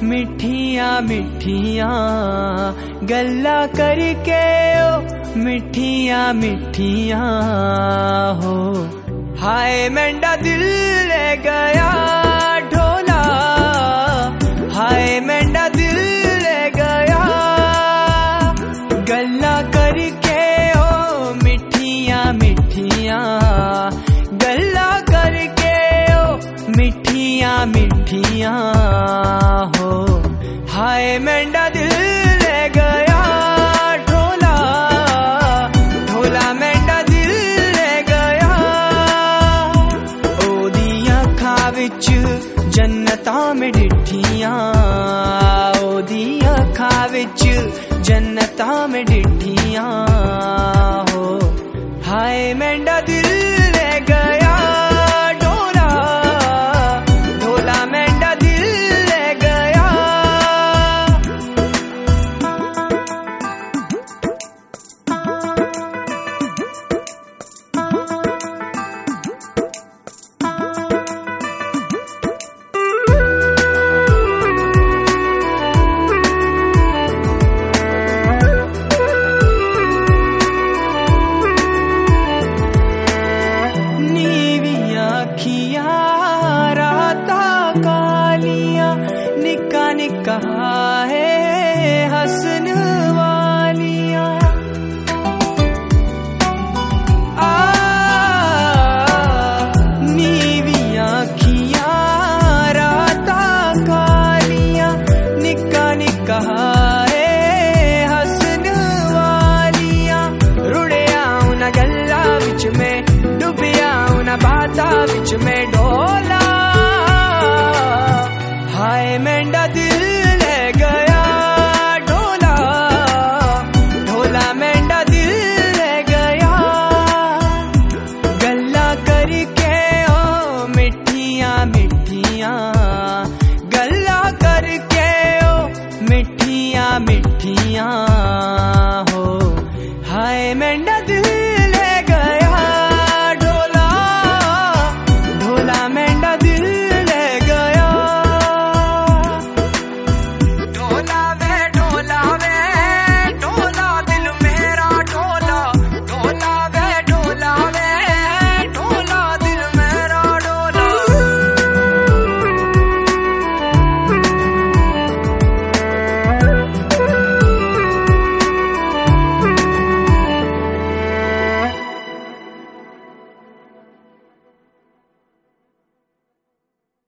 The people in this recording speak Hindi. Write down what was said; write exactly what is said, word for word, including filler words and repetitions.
मिठिया मिठिया गल्ला करके ओ मिठिया मिठिया हो। हाय मेंढा दिल ले गया ढोला, हाय मेंढा दिल ले गया गल्ला करके ओ मिठिया मिठिया, गल्ला करके ओ मिठिया मिठिया हो। हाय मेंढा दिल ले गया ढोला, ढोला मेंढा दिल ले गया। ओदिया अखां विच जन्नतां में डिठियां, ओदिया अखां विच जन्नतां में डिठियां हो। हाय मेंढा दिल